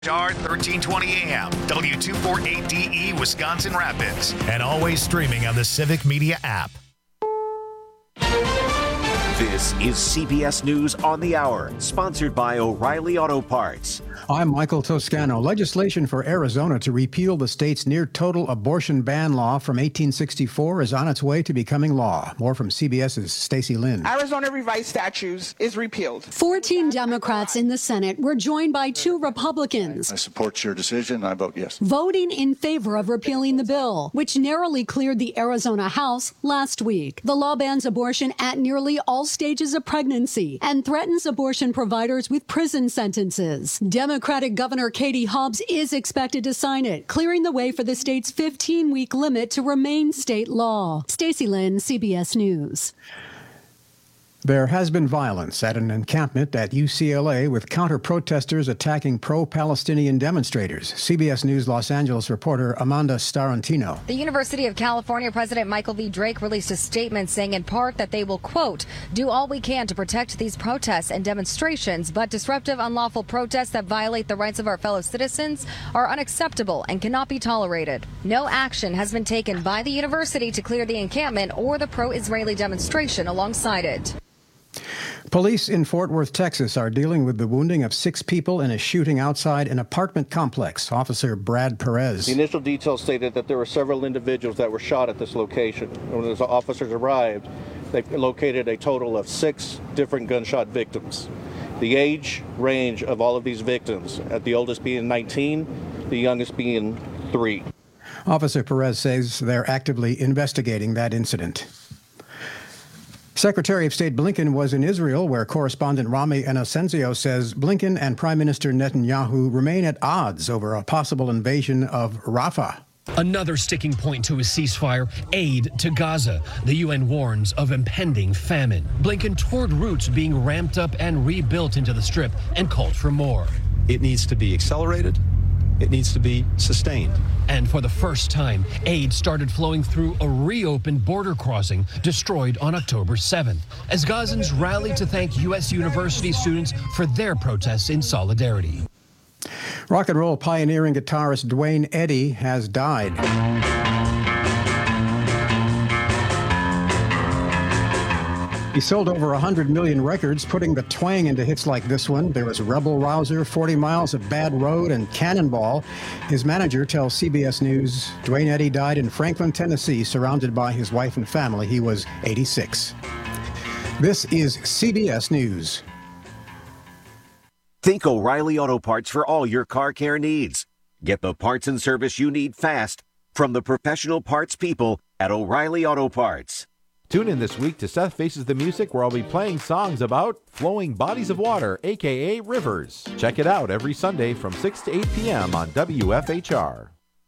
Star 1320 AM, W248DE, Wisconsin Rapids, and always streaming on the Civic Media app. This is CBS News on the Hour, sponsored by O'Reilly Auto Parts. I'm Michael Toscano. Legislation for Arizona to repeal the state's near-total abortion ban law from 1864 is on its way to becoming law. More from CBS's Stacey Lynn. Arizona revised statutes is repealed. 14 Democrats in the Senate were joined by 2 Republicans. I support your decision. I vote yes. Voting in favor of repealing the bill, which narrowly cleared the Arizona House last week. The law bans abortion at nearly all stages of pregnancy and threatens abortion providers with prison sentences. Democratic Governor Katie Hobbs is expected to sign it, clearing the way for the state's 15-week limit to remain state law. Stacey Lynn, CBS News. There has been violence at an encampment at UCLA with counter-protesters attacking pro-Palestinian demonstrators. CBS News Los Angeles reporter Amanda Starantino. The University of California President Michael V. Drake released a statement saying in part that they will, quote, do all we can to protect these protests and demonstrations, but disruptive, unlawful protests that violate the rights of our fellow citizens are unacceptable and cannot be tolerated. No action has been taken by the university to clear the encampment or the pro-Israeli demonstration alongside it. Police in Fort Worth, Texas, are dealing with the wounding of 6 people in a shooting outside an apartment complex. Officer Brad Perez. The initial details stated that there were several individuals that were shot at this location. When the officers arrived, they located a total of 6 different gunshot victims. The age range of all of these victims, at the oldest being 19, the youngest being 3. Officer Perez says they're actively investigating that incident. Secretary of State Blinken was in Israel, where correspondent Rami Inocencio says Blinken and Prime Minister Netanyahu remain at odds over a possible invasion of Rafah. Another sticking point to a ceasefire, aid to Gaza. The UN warns of impending famine. Blinken toured routes being ramped up and rebuilt into the Strip and called for more. It needs to be accelerated. It needs to be sustained. And for the first time, aid started flowing through a reopened border crossing destroyed on October 7th, as Gazans rallied to thank U.S. university students for their protests in solidarity. Rock and roll pioneering guitarist Duane Eddy has died. He sold over 100 million records, putting the twang into hits like this one. There was Rebel Rouser, 40 Miles of Bad Road, and Cannonball. His manager tells CBS News Duane Eddy died in Franklin, Tennessee, surrounded by his wife and family. He was 86. This is CBS News. Think O'Reilly Auto Parts for all your car care needs. Get the parts and service you need fast from the professional parts people at O'Reilly Auto Parts. Tune in this week to Seth Faces the Music, where I'll be playing songs about flowing bodies of water, a.k.a. rivers. Check it out every Sunday from 6 to 8 p.m. on WFHR.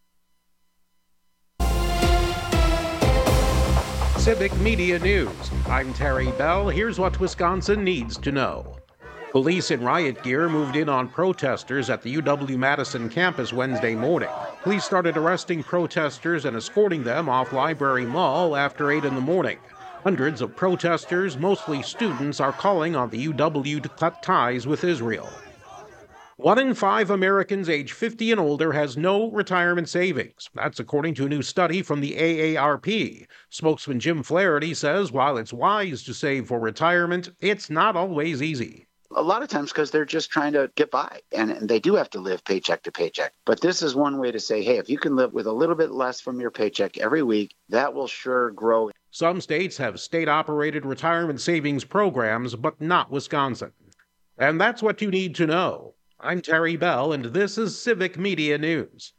Civic Media News. I'm Terry Bell. Here's what Wisconsin needs to know. Police in riot gear moved in on protesters at the UW-Madison campus Wednesday morning. Police started arresting protesters and escorting them off Library Mall after 8 in the morning. Hundreds of protesters, mostly students, are calling on the UW to cut ties with Israel. 1 in 5 Americans age 50 and older has no retirement savings. That's according to a new study from the AARP. Spokesman Jim Flaherty says while it's wise to save for retirement, it's not always easy. A lot of times because they're just trying to get by, and they do have to live paycheck to paycheck. But this is one way to say, hey, if you can live with a little bit less from your paycheck every week, that will sure grow. Some states have state-operated retirement savings programs, but not Wisconsin. And that's what you need to know. I'm Terry Bell, and this is Civic Media News.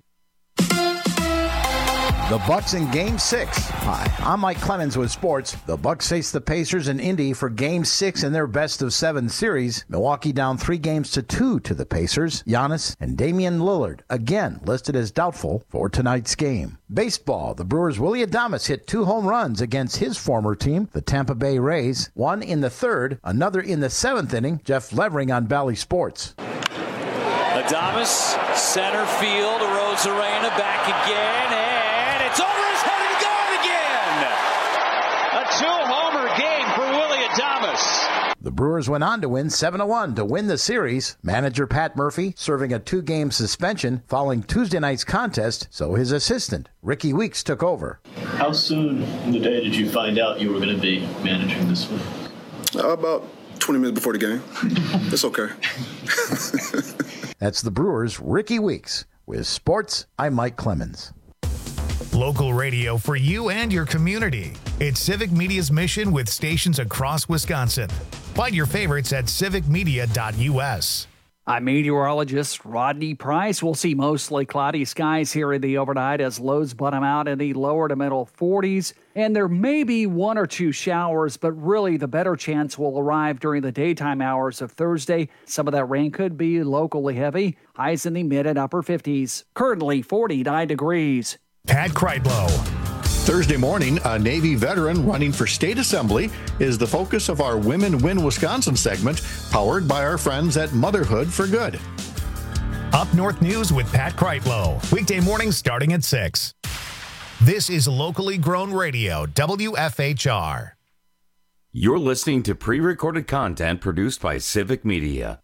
The Bucks in Game 6. Hi, I'm Mike Clemens with sports. The Bucks face the Pacers in Indy for Game 6 in their best-of-7 series. Milwaukee down 3-2 to the Pacers. Giannis and Damian Lillard, again listed as doubtful for tonight's game. Baseball. The Brewers' Willy Adames hit 2 home runs against his former team, the Tampa Bay Rays. One in the 3rd, another in the 7th inning. Jeff Levering on Bally Sports. Adames, center field, Arozarena back again, and it's over his head and gone again! A 2-homer game for Willy Adames. The Brewers went on to win 7-1 to win the series. Manager Pat Murphy serving a 2-game suspension following Tuesday night's contest, so his assistant, Ricky Weeks, took over. How soon in the day did you find out you were going to be managing this one? About 20 minutes before the game. It's okay. That's the Brewers' Ricky Weeks. With sports, I'm Mike Clemens. Local radio for you and your community. It's Civic Media's mission with stations across Wisconsin. Find your favorites at civicmedia.us. I'm meteorologist Rodney Price. We'll see mostly cloudy skies here in the overnight as lows bottom out in the lower to middle 40s. And there may be 1 or 2 showers, but really the better chance will arrive during the daytime hours of Thursday. Some of that rain could be locally heavy. Highs in the mid and upper 50s. Currently 49 degrees. Pat Kreitlow. Thursday morning, a Navy veteran running for state assembly is the focus of our Women Win Wisconsin segment, powered by our friends at Motherhood for Good. Up North News with Pat Kreitlow. Weekday mornings starting at 6. This is locally grown radio, WFHR. You're listening to pre-recorded content produced by Civic Media.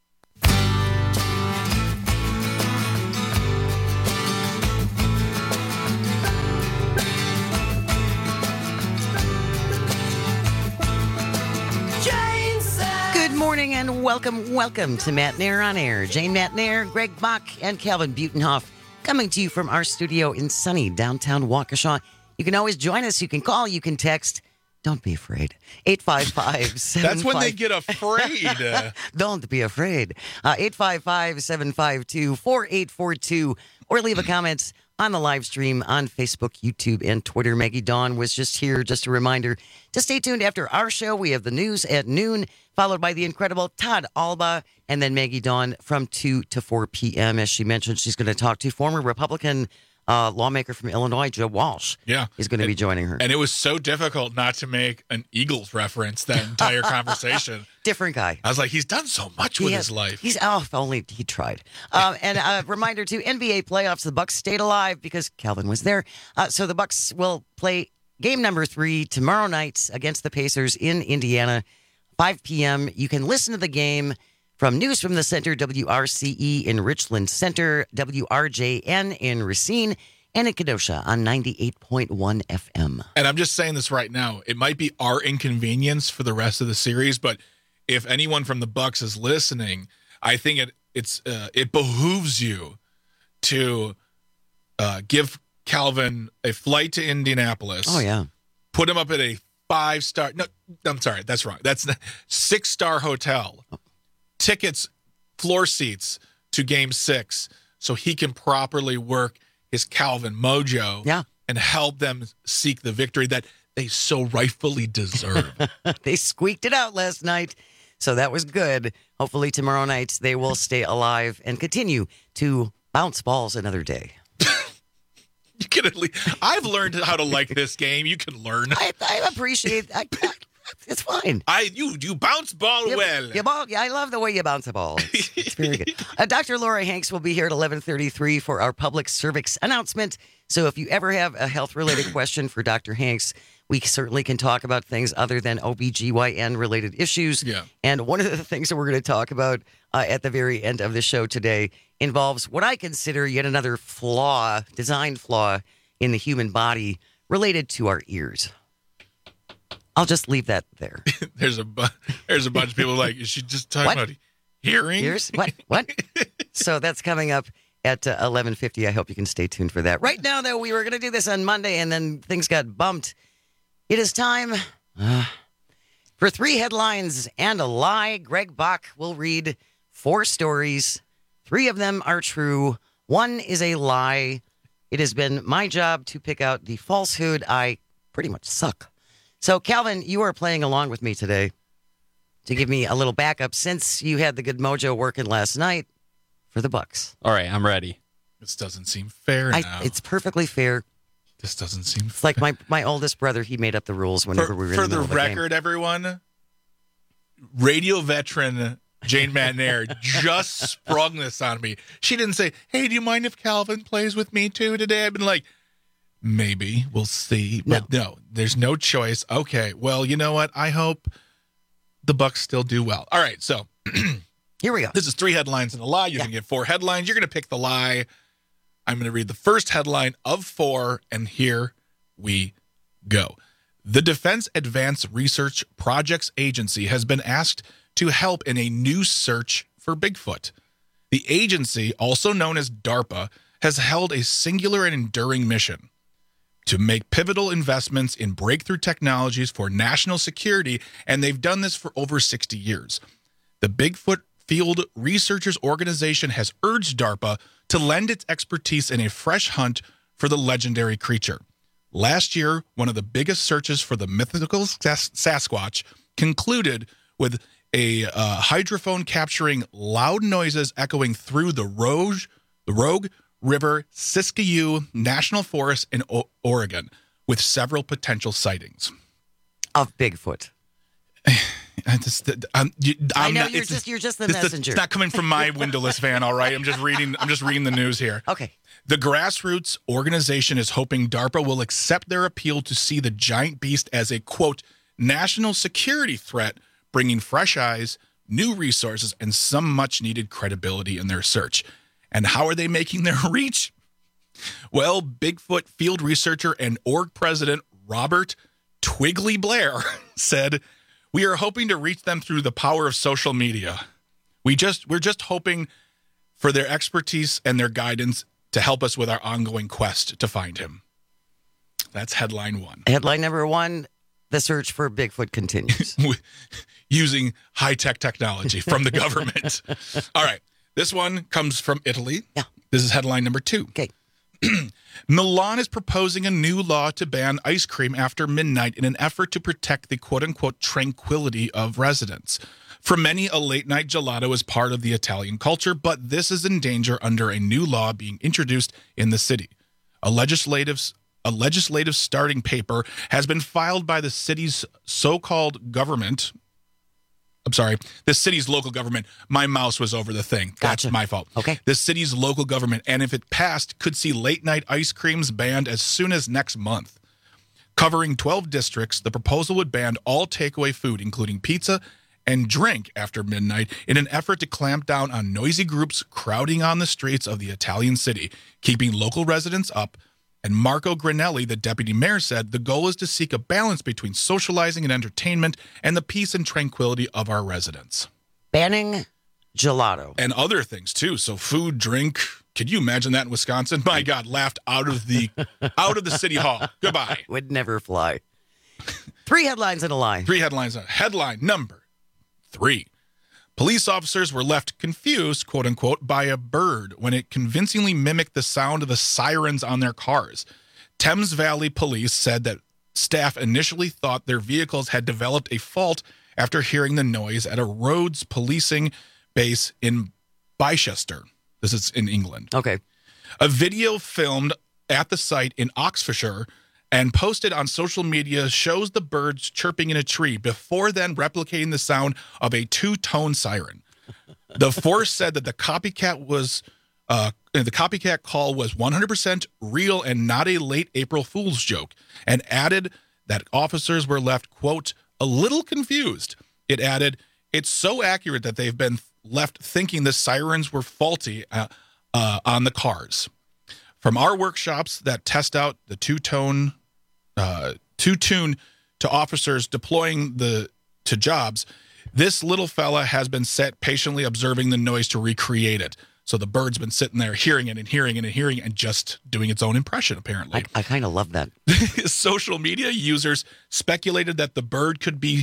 Morning and welcome to Matt Nair on Air. Jane Matt Nair, Greg Bach, and Calvin Butenhoff coming to you from our studio in sunny downtown Waukesha. You can always join us. You can call. You can text. Don't be afraid. 855-75. That's when they get afraid. Don't be afraid. 855-752-4842 or leave a comment on the live stream on Facebook, YouTube, and Twitter. Maggie Dawn was just here. Just a reminder to stay tuned after our show. We have the news at noon, followed by the incredible Todd Alba, and then Maggie Dawn from 2 to 4 p.m. As she mentioned, she's going to talk to former Republican lawmaker from Illinois, Joe Walsh. Yeah. Is going to be joining her. And it was so difficult not to make an Eagles reference that entire conversation. Different guy. I was like, he's done so much with his life. If only he tried. And a reminder to NBA playoffs, the Bucks stayed alive because Calvin was there. So the Bucks will play game number 3 tomorrow night against the Pacers in Indiana, 5 p.m. You can listen to the game from News from the Center, WRCE in Richland Center, WRJN in Racine, and in Kenosha on 98.1 FM. And I'm just saying this right now. It might be our inconvenience for the rest of the series, but if anyone from the Bucks is listening, I think it behooves you to give Calvin a flight to Indianapolis. Oh, yeah. Put him up at a 5-star. No, I'm sorry. That's wrong. That's 6-star hotel. Tickets, floor seats to Game 6 so he can properly work his Calvin mojo and help them seek the victory that they so rightfully deserve. They squeaked it out last night, so that was good. Hopefully tomorrow night they will stay alive and continue to bounce balls another day. You can at least, I've learned how to like this game. You can learn. I appreciate it's fine. You bounce ball well. I love the way you bounce a ball. It's very good. Dr. Laura Hanks will be here at 11:33 for our public cervix announcement. So if you ever have a health-related question for Dr. Hanks, we certainly can talk about things other than OBGYN-related issues. Yeah. And one of the things that we're going to talk about at the very end of the show today involves what I consider yet another design flaw in the human body related to our ears. I'll just leave that there. There's a bunch of people like, is she just talking about hearing? Ears? What? So that's coming up at 11:50. I hope you can stay tuned for that. Right now, though, we were going to do this on Monday, and then things got bumped. It is time for 3 headlines and a lie. Greg Bach will read 4 stories. 3 of them are true. 1 is a lie. It has been my job to pick out the falsehood. I pretty much suck. So, Calvin, you are playing along with me today to give me a little backup since you had the good mojo working last night for the Bucks. All right, I'm ready. This doesn't seem fair now. It's perfectly fair. This doesn't seem It's like my oldest brother. He made up the rules whenever we were in the middle of a game. For the record, everyone, radio veteran Jane Matnair just sprung this on me. She didn't say, hey, do you mind if Calvin plays with me too today? I've been like, maybe, we'll see. But no, there's no choice. Okay, well, you know what? I hope the Bucks still do well. All right, so here we go. This is 3 headlines and a lie. You're going to get 4 headlines. You're going to pick the lie. I'm going to read the first headline of 4, and here we go. The Defense Advanced Research Projects Agency has been asked to help in a new search for Bigfoot. The agency, also known as DARPA, has held a singular and enduring mission to make pivotal investments in breakthrough technologies for national security, and they've done this for over 60 years. The Bigfoot Field Researchers Organization has urged DARPA to lend its expertise in a fresh hunt for the legendary creature. Last year, one of the biggest searches for the mythical Sasquatch concluded with a hydrophone capturing loud noises echoing through the Rogue River Siskiyou National Forest in Oregon, with several potential sightings of Bigfoot. I know you're just the messenger. It's not coming from my windowless van, all right? I'm just reading the news here. Okay. The grassroots organization is hoping DARPA will accept their appeal to see the giant beast as a, quote, national security threat, bringing fresh eyes, new resources, and some much-needed credibility in their search. And how are they making their reach? Well, Bigfoot field researcher and org president Robert Twigley Blair said, "We are hoping to reach them through the power of social media. We're just hoping for their expertise and their guidance to help us with our ongoing quest to find him." That's headline 1. Headline number 1, the search for Bigfoot continues. Using high-tech technology from the government. All right. This one comes from Italy. Yeah. This is headline number 2. Okay. Milan is proposing a new law to ban ice cream after midnight in an effort to protect the quote-unquote tranquility of residents. For many, a late-night gelato is part of the Italian culture, but this is in danger under a new law being introduced in the city. A legislative starting paper has been filed by the city's so-called government. I'm sorry, the city's local government. My mouse was over the thing. Gotcha. That's my fault. Okay. The city's local government, and if it passed, could see late-night ice creams banned as soon as next month. Covering 12 districts, the proposal would ban all takeaway food, including pizza and drink after midnight, in an effort to clamp down on noisy groups crowding on the streets of the Italian city, keeping local residents up. And Marco Granelli, the deputy mayor, said the goal is to seek a balance between socializing and entertainment and the peace and tranquility of our residents. Banning gelato. And other things, too. So food, drink. Could you imagine that in Wisconsin? My God, laughed out of the city hall. Goodbye. Would never fly. 3 headlines and a lie. 3 headlines. Headline number 3. Police officers were left confused, quote unquote, by a bird when it convincingly mimicked the sound of the sirens on their cars. Thames Valley Police said that staff initially thought their vehicles had developed a fault after hearing the noise at a roads policing base in Bicester. This is in England. Okay. A video filmed at the site in Oxfordshire and posted on social media shows the birds chirping in a tree before then replicating the sound of a 2-tone siren. The force said that the copycat call was 100% real and not a late April Fool's joke, and added that officers were left, quote, a little confused. It added, it's so accurate that they've been left thinking the sirens were faulty on the cars. From our workshops that test out the two-tune to officers deploying to jobs, this little fella has been set patiently observing the noise to recreate it. So the bird's been sitting there hearing it and hearing it and hearing it and just doing its own impression, apparently. I kind of love that. Social media users speculated that the bird could be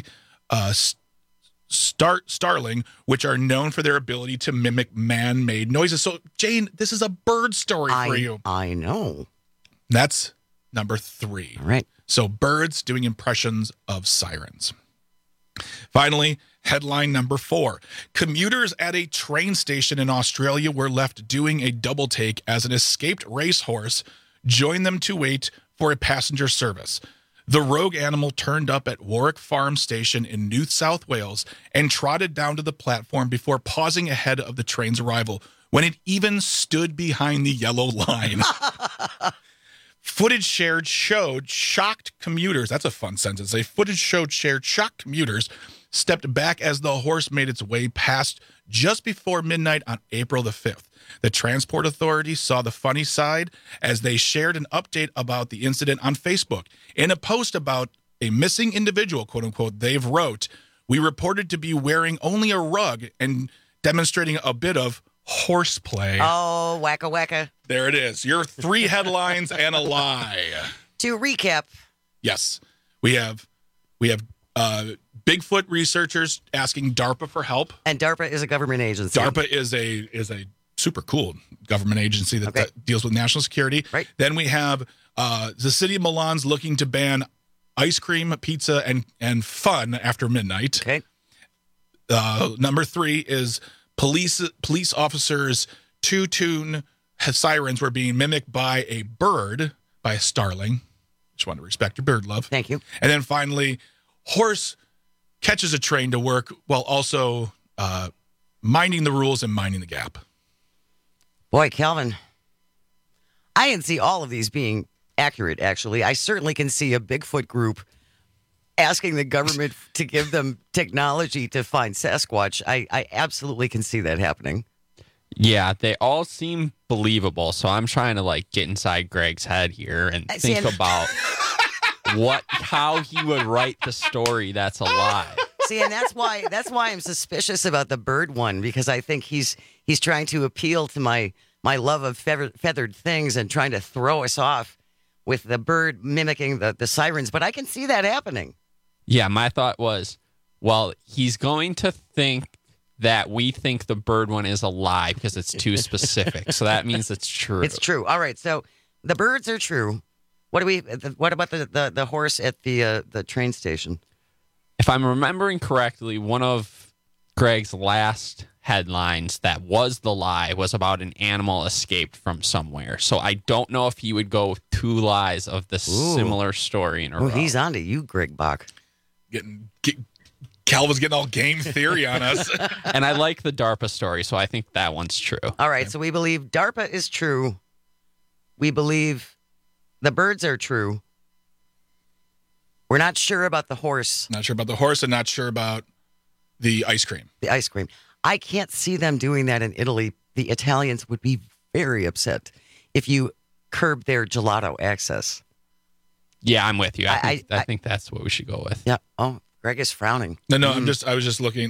starling, which are known for their ability to mimic man-made noises. So, Jane, this is a bird story for you. I know. That's number 3. All right. So birds doing impressions of sirens. Finally, headline number 4. Commuters at a train station in Australia were left doing a double take as an escaped racehorse joined them to wait for a passenger service. The rogue animal turned up at Warwick Farm Station in New South Wales and trotted down to the platform before pausing ahead of the train's arrival when it even stood behind the yellow line. Footage shared showed shocked commuters. That's a fun sentence. Footage shared shocked commuters stepped back as the horse made its way past just before midnight on April the 5th. The Transport Authority saw the funny side as they shared an update about the incident on Facebook. In a post about a missing individual, quote unquote, they've wrote, "We reported to be wearing only a rug and demonstrating a bit of horseplay." Oh, wacka wacka. There it is. Your 3 headlines and a lie. To recap. Yes. We have Bigfoot researchers asking DARPA for help. And DARPA is a government agency. DARPA is a super cool government agency that deals with national security. Right. Then we have the city of Milan's looking to ban ice cream, pizza, and fun after midnight. Okay. Number 3 is police officers' two-tune sirens were being mimicked by a bird, by a starling. Just want to respect your bird love. Thank you. And then finally, horse catches a train to work while also minding the rules and minding the gap. Boy, Calvin, I can see all of these being accurate, actually. I certainly can see a Bigfoot group asking the government to give them technology to find Sasquatch. I absolutely can see that happening. Yeah, they all seem believable. So I'm trying to get inside Greg's head here and think about how he would write the story that's a lie. See, and that's why I'm suspicious about the bird one, because I think he's trying to appeal to my love of feathered things and trying to throw us off with the bird mimicking the sirens. But I can see that happening. Yeah, my thought was, well, he's going to think that we think the bird one is a lie because it's too specific. So that means it's true. It's true. All right. So the birds are true. What about the horse at the train station? If I'm remembering correctly, one of Greg's last headlines that was the lie was about an animal escaped from somewhere. So I don't know if he would go 2 lies of the similar story in a row. He's onto you, Greg Bach. Calvin's getting all game theory on us. And I like the DARPA story, so I think that one's true. All right, so we believe DARPA is true. We believe the birds are true. We're not sure about the horse. Not sure about the horse and not sure about the ice cream. The ice cream. I can't see them doing that in Italy. The Italians would be very upset if you curb their gelato access. Yeah, I'm with you. I think that's what we should go with. Yeah. Oh, Greg is frowning. No. I was just looking.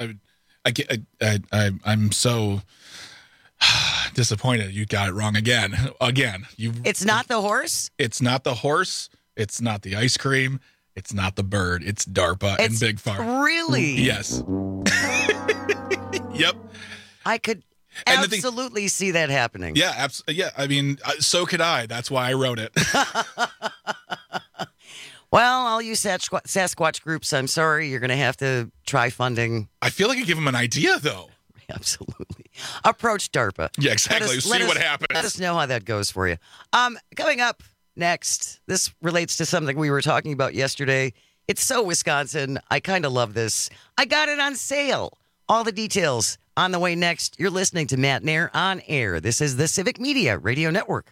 I'm so disappointed. You got it wrong again. It's not the horse. It's not the horse. It's not the ice cream. It's not the bird. It's DARPA and Big Farm. Really? Yes. Yep. I could absolutely see that happening. Yeah. Yeah. I mean, so could I. That's why I wrote it. Well, all you Sasquatch groups, I'm sorry, you're going to have to try funding. I feel like I give them an idea, though. Absolutely. Approach DARPA. Yeah, exactly. See what happens. Let us know how that goes for you. Coming up next, this relates to something we were talking about yesterday. It's so Wisconsin. I kind of love this. I got it on sale. All the details on the way next. You're listening to Matt Nair on Air. This is the Civic Media Radio Network.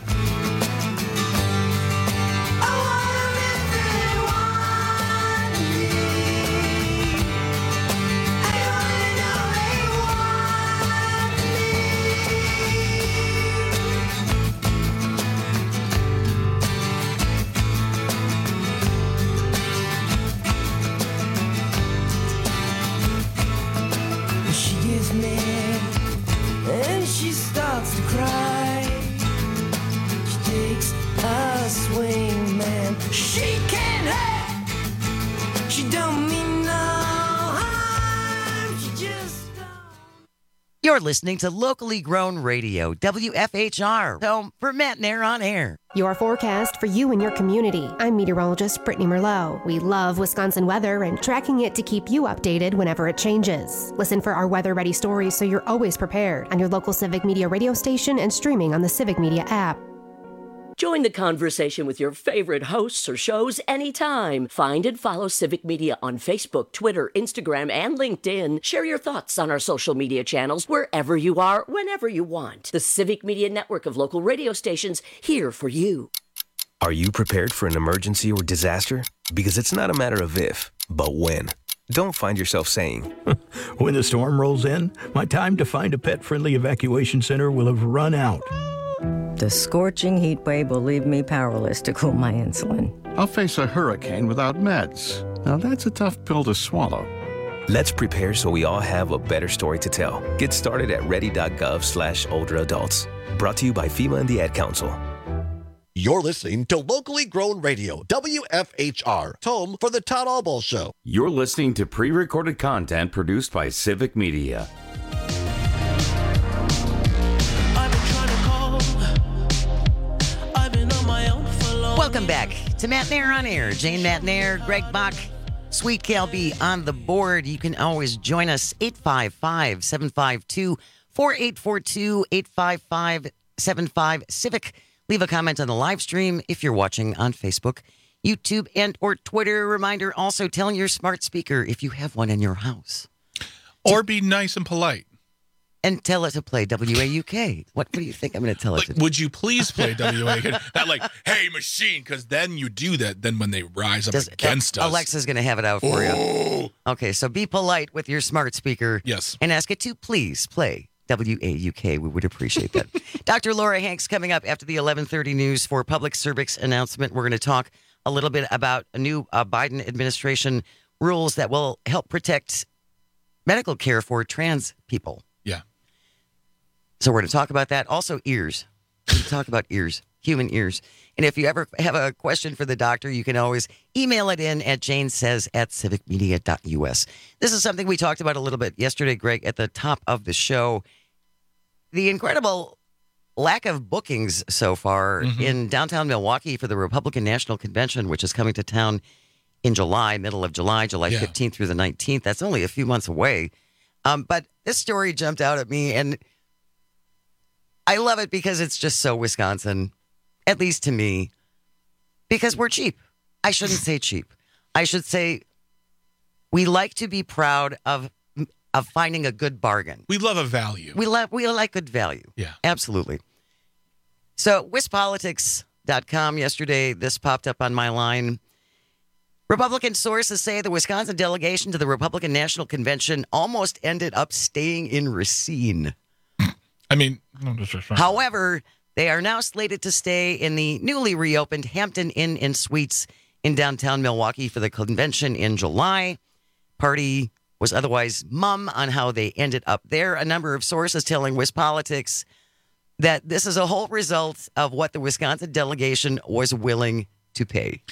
And she starts to cry. She takes a swing, man. She can't hurt. She don't mean no harm. She just You're listening to locally grown radio, WFHR. Home for Matt Nair on Air. Your forecast for you and your community. I'm meteorologist Brittany Merlot. We love Wisconsin weather and tracking it to keep you updated whenever it changes. Listen for our weather-ready stories so you're always prepared on your local Civic Media radio station and streaming on the Civic Media app. Join the conversation with your favorite hosts or shows anytime. Find and follow Civic Media on Facebook, Twitter, Instagram, and LinkedIn. Share your thoughts on our social media channels wherever you are, whenever you want. The Civic Media network of local radio stations here for you. Are you prepared for an emergency or disaster? Because it's not a matter of if, but when. don't find yourself saying, when the storm rolls in, my time to find a pet-friendly evacuation center will have run out. The scorching heat wave will leave me powerless to cool my insulin. I'll face a hurricane without meds. Now that's a tough pill to swallow. Let's prepare so we all have a better story to tell. Get started at ready.gov/older adults. Brought to you by FEMA and the Ad Council. You're listening to Locally Grown Radio, WFHR, home for the Todd Albaugh Show. You're listening to pre-recorded content produced by Civic Media. Welcome back to Matt Nair on Air. Jane Matt Nair, Greg Bach, Sweet Cal B on the board. You can always join us, 855-752-4842, 855-75-CIVIC. Leave a comment on the live stream if you're watching on Facebook, YouTube, and or Twitter. Reminder, also telling your smart speaker if you have one in your house. Or be nice and polite. And tell it to play WAUK. What do you think I'm going to tell it to do? Would you please play WAUK? Not like, hey, machine, because then you do that. Then when they rise up against us. Alexa's going to have it out for you. Okay, so be polite with your smart speaker. Yes. And ask it to please play WAUK. We would appreciate that. Dr. Laura Hanks coming up after the 11:30 news for public service announcement. We're going to talk a little bit about a new Biden administration rules that will help protect medical care for trans people. Yeah. So we're going to talk about that. Also, ears. We're going to talk about ears, human ears. And if you ever have a question for the doctor, you can always email it in at janesays@civicmedia.us. This is something we talked about a little bit yesterday, Greg, at the top of the show. The incredible lack of bookings so far in downtown Milwaukee for the Republican National Convention, which is coming to town in July, middle of July, July 15th through the 19th. That's only a few months away. But this story jumped out at me, and I love it because it's just so Wisconsin, at least to me, because we're cheap. I shouldn't say cheap. I should say we like to be proud of finding a good bargain. We love a value. We like good value. Yeah. Absolutely. So WisPolitics.com yesterday, this popped up on my line. Republican sources say the Wisconsin delegation to the Republican National Convention almost ended up staying in Racine. I mean, however, they are now slated to stay in the newly reopened Hampton Inn and Suites in downtown Milwaukee for the convention in July. Party was otherwise mum on how they ended up there. A number of sources telling WisPolitics that this is a whole result of what the Wisconsin delegation was willing to pay.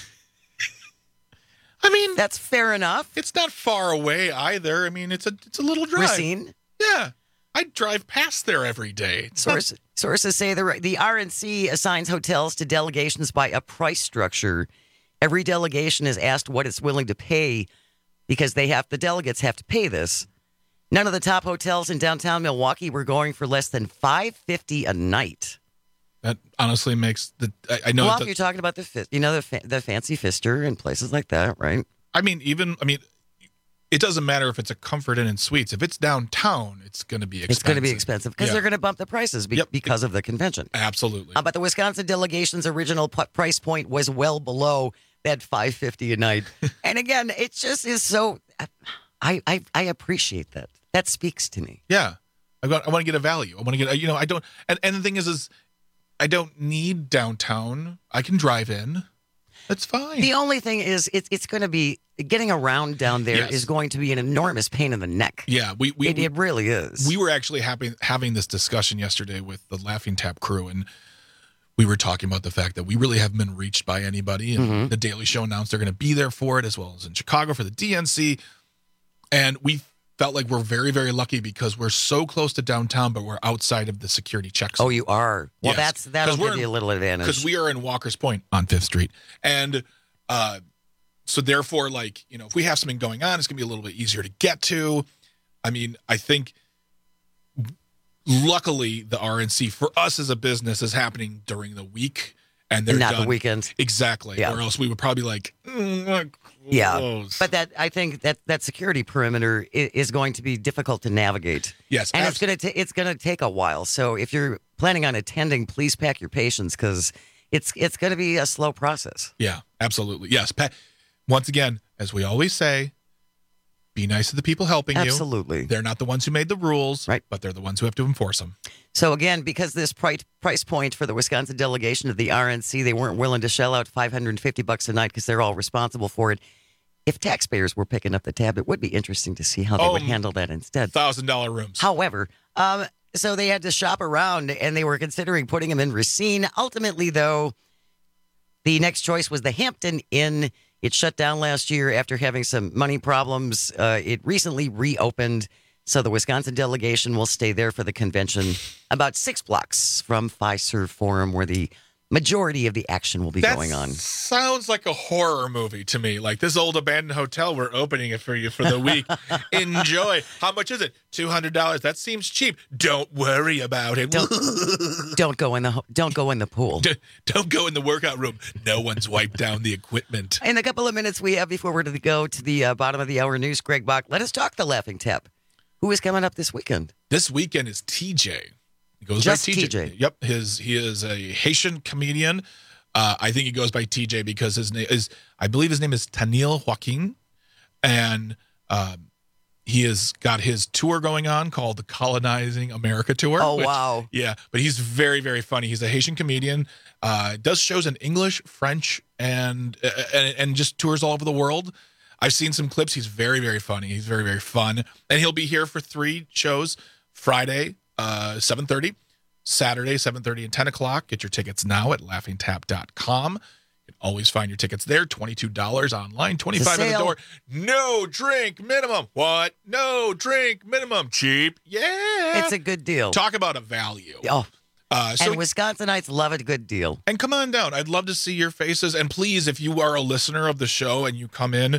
I mean, that's fair enough. It's not far away either. I mean, it's a little drive. Racine? Yeah. I drive past there every day. Sources say the RNC assigns hotels to delegations by a price structure. Every delegation is asked what it's willing to pay because the delegates have to pay this. None of the top hotels in downtown Milwaukee were going for less than $550 a night. That honestly makes I know. Well, if you're talking about the Fancy Pfister and places like that, right? I mean, it doesn't matter if it's a Comfort Inn and Suites. If it's downtown, it's going to be expensive. It's going to be expensive because they're going to bump the prices because of the convention. Absolutely. But the Wisconsin delegation's original price point was well below that $550 a night. And again, it just is so. I appreciate that. That speaks to me. Yeah, I want to get a value. I want to get. I don't. And the thing is I don't need downtown. I can drive in. That's fine. The only thing is, it's going to be getting around down there is going to be an enormous pain in the neck. Yeah, it really is. We were actually having this discussion yesterday with the Laughing Tap crew, and we were talking about the fact that we really haven't been reached by anybody. And the Daily Show announced they're going to be there for it, as well as in Chicago for the DNC. And we felt like we're very, very lucky because we're so close to downtown, but we're outside of the security check zone. Oh, you are? Well, that'll give you a little advantage. Because we are in Walker's Point on 5th Street. And so therefore, if we have something going on, it's going to be a little bit easier to get to. I mean, I think luckily the RNC for us as a business is happening during the week. And they're not done. The weekends. Exactly. Yeah. Or else we would probably yeah. But I think that security perimeter is going to be difficult to navigate. Yes. And it's going to take a while. So if you're planning on attending, please pack your patience because it's going to be a slow process. Yeah, absolutely. Yes. Once again, as we always say, Be nice to the people helping you. Absolutely. They're not the ones who made the rules, right? But they're the ones who have to enforce them. So again, because this price point for the Wisconsin delegation of the RNC, they weren't willing to shell out $550 a night because they're all responsible for it. If taxpayers were picking up the tab, it would be interesting to see how they would handle that instead. $1,000 rooms. However, so they had to shop around, and they were considering putting them in Racine. Ultimately, though, the next choice was the Hampton Inn. It shut down last year after having some money problems. It recently reopened, so the Wisconsin delegation will stay there for the convention, about 6 blocks from Fiserv Forum, where the majority of the action will be going on. Sounds like a horror movie to me. Like this old abandoned hotel, we're opening it for you for the week. Enjoy. How much is it? $200. That seems cheap. Don't worry about it. Don't go in the pool. Don't go in the workout room. No one's wiped down the equipment. In a couple of minutes we have before we're to go to the bottom of the hour news, Greg Bach, let us talk the Laughing Tap. Who is coming up this weekend? This weekend is TJ. He goes Just by TJ. Yep, he is a Haitian comedian. I think he goes by TJ because his name is, I believe his name is Tanil Joaquin, and he has got his tour going on called the Colonizing America Tour. Oh, wow. Yeah, but he's very, very funny. He's a Haitian comedian, does shows in English, French, and just tours all over the world. I've seen some clips. He's very, very funny. He's very, very fun. And he'll be here for 3 shows, Friday, 7:30, Saturday, 7:30 and 10 o'clock. Get your tickets now at laughingtap.com. You can always find your tickets there. $22 online, $25 at the door. No drink minimum. What? No drink minimum. Cheap. Yeah. It's a good deal. Talk about a value. Oh. And Wisconsinites love a good deal. And come on down. I'd love to see your faces. And please, if you are a listener of the show and you come in,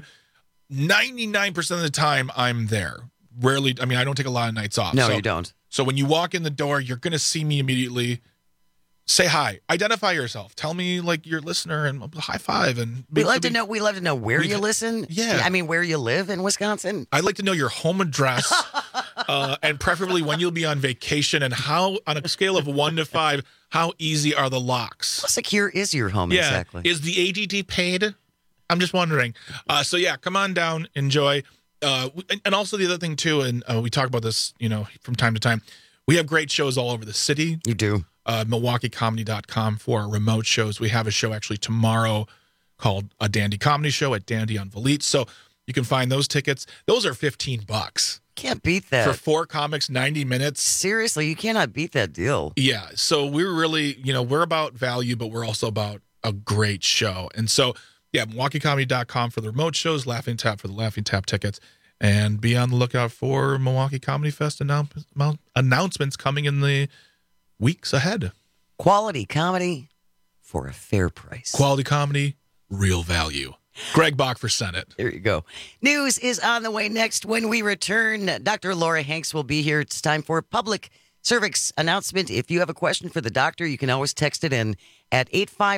99% of the time I'm there. Rarely, I mean, I don't take a lot of nights off. No, you don't. So when you walk in the door, you're going to see me immediately. Say hi. Identify yourself. Tell me like you're a listener and high five. And we love to know where you listen. Yeah. I mean, where you live in Wisconsin. I'd like to know your home address and preferably when you'll be on vacation and how, on a scale of 1 to 5, how easy are the locks? How secure is your home exactly? Is the ADT paid? I'm just wondering. So yeah, come on down, enjoy. And also the other thing too, and we talk about this, from time to time. We have great shows all over the city. You do. MilwaukeeComedy.com for our remote shows. We have a show actually tomorrow called A Dandy Comedy Show at Dandy on Volite. So you can find those tickets. Those are $15. Can't beat that. For 4 comics, 90 minutes. Seriously, you cannot beat that deal. Yeah. So we're really, we're about value, but we're also about a great show. And so, yeah, MilwaukeeComedy.com for the remote shows, Laughing Tap for the Laughing Tap tickets, and be on the lookout for Milwaukee Comedy Fest announcements coming in the weeks ahead. Quality comedy for a fair price. Quality comedy, real value. Greg Bach for Senate. There you go. News is on the way next. When we return, Dr. Laura Hanks will be here. It's time for a public service announcement. If you have a question for the doctor, you can always text it in at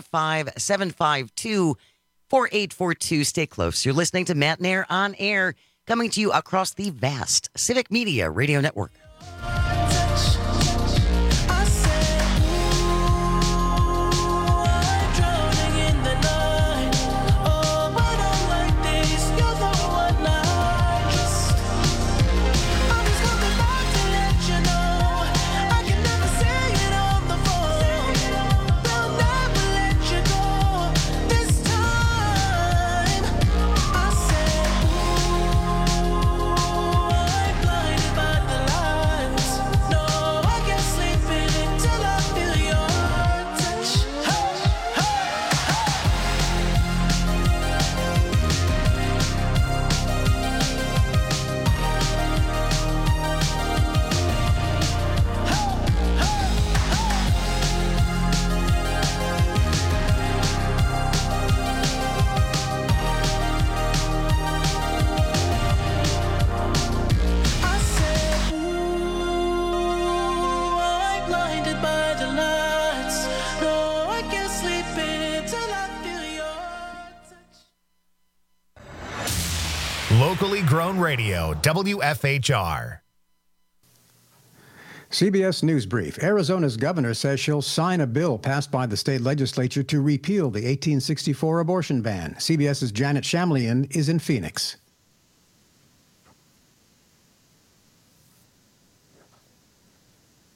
855-752-4842. Stay close. You're listening to Matt Nair on air, coming to you across the vast Civic Media Radio Network. Locally grown radio, WFHR. CBS News Brief. Arizona's governor says she'll sign a bill passed by the state legislature to repeal the 1864 abortion ban. CBS's Janet Shamlian is in Phoenix.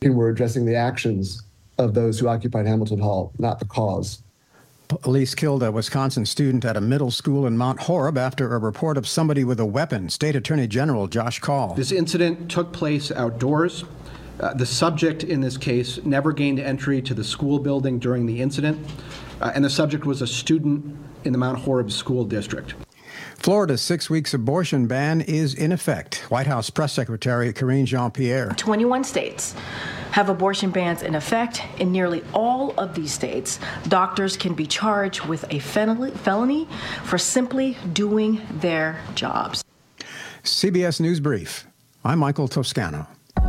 We're addressing the actions of those who occupied Hamilton Hall, not the cause. Police killed a Wisconsin student at a middle school in Mount Horeb after a report of somebody with a weapon. State Attorney General Josh Kaul. This incident took place outdoors. The subject in this case never gained entry to the school building during the incident, and the subject was a student in the Mount Horeb School District. Florida's 6 weeks abortion ban is in effect. White House Press Secretary Karine Jean-Pierre. 21 states have abortion bans in effect. In nearly all of these states, doctors can be charged with a felony for simply doing their jobs. CBS News Brief. I'm Michael Toscano.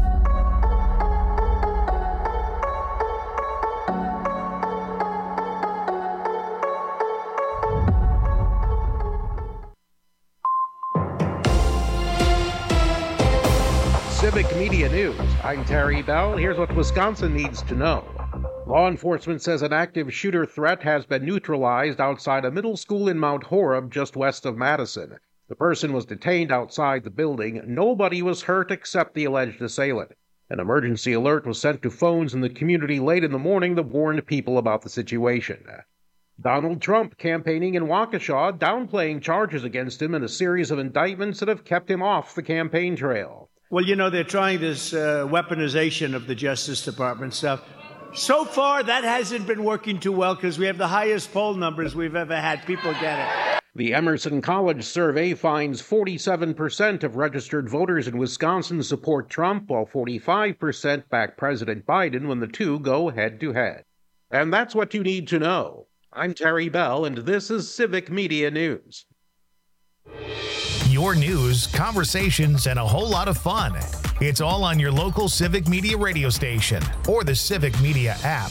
Civic Media News. I'm Terry Bell. Here's what Wisconsin needs to know. Law enforcement says an active shooter threat has been neutralized outside a middle school in Mount Horeb, just west of Madison. The person was detained outside the building. Nobody was hurt except the alleged assailant. An emergency alert was sent to phones in the community late in the morning that warned people about the situation. Donald Trump campaigning in Waukesha, downplaying charges against him in a series of indictments that have kept him off the campaign trail. Well, you know, they're trying this weaponization of the Justice Department stuff. So far, that hasn't been working too well because we have the highest poll numbers we've ever had. People get it. The Emerson College survey finds 47% of registered voters in Wisconsin support Trump, while 45% back President Biden when the two go head-to-head. And that's what you need to know. I'm Terry Bell, and this is Civic Media News. Your news, conversations, and a whole lot of fun. It's all on your local Civic Media radio station or the Civic Media app.